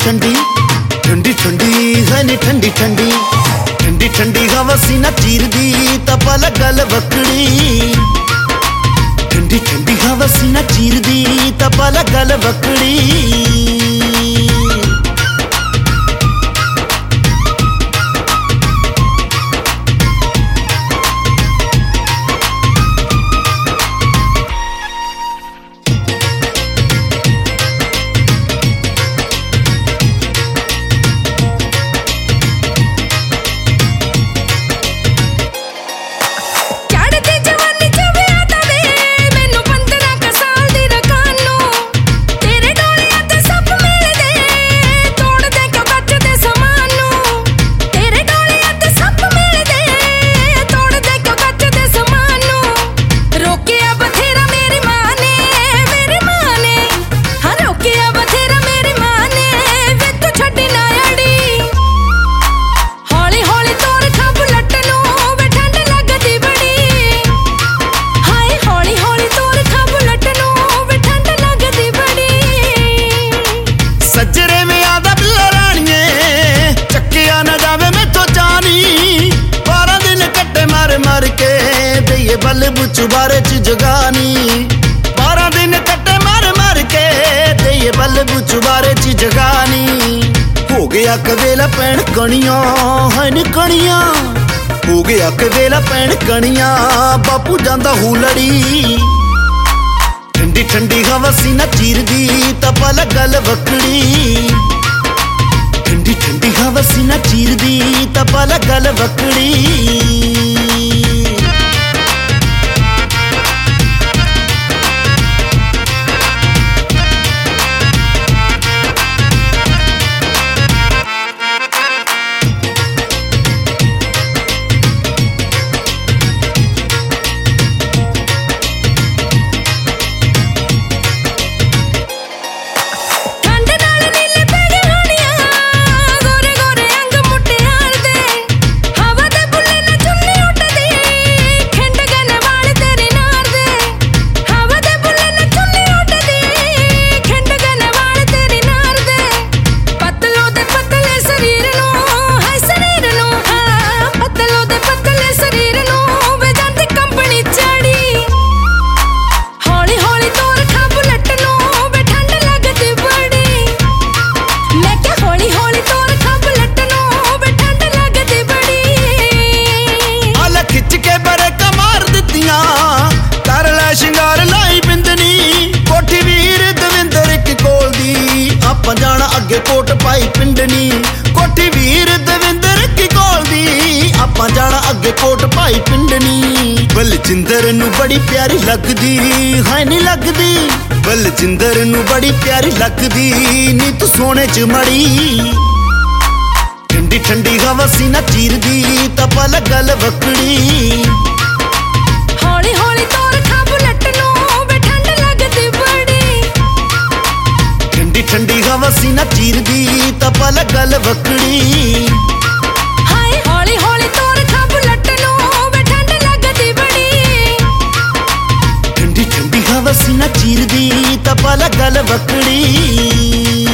ठंडी ठंडी ठंडी है नी ठंडी ठंडी ठंडी ठंडी हवा सीना चीरदी तपा गल वकड़ी ठंडी ठंडी हवा सीना चीरदी तपा गल वकड़ी बल्ब चुबारे च जगानी 12 दिन कट्टे मार मार के दे बल्ब चुबारे च जगानी हो गया कवेला पैण कणियां है नी कणियां हो गया कवेला पैण कणियां बापू जांदा हुलड़ी ठंडी ठंडी हवा सीना चीरदी तपा गल वकड़ी ठंडी ठंडी हवा सीना चीरदी तपा गल वकड़ी जाना अगे कोट पाई पिंडनी कोठी वीर दविंदर की कोल दी आपां जाना अगे कोट पाई पिंडनी बलजिंदर नू बड़ी प्यारी लगदी है नी लगदी बलजिंदर नू बड़ी प्यारी लगदी नी तू सोने च मड़ी ठंडी ठंडी हवा सीना चीरदी तपा गल वकड़ी हौली हौली तोर खा बुलट नू वे ठंड लगदी बड़ी ठंडी हवा सीना चीरदी तपा गल वकड़ी हाय हौली हौली तोर खा बुलट नू वे ठंड लगदी बड़ी ठंडी ठंडी हवा सीना चीरदी तपा गल वकड़ी।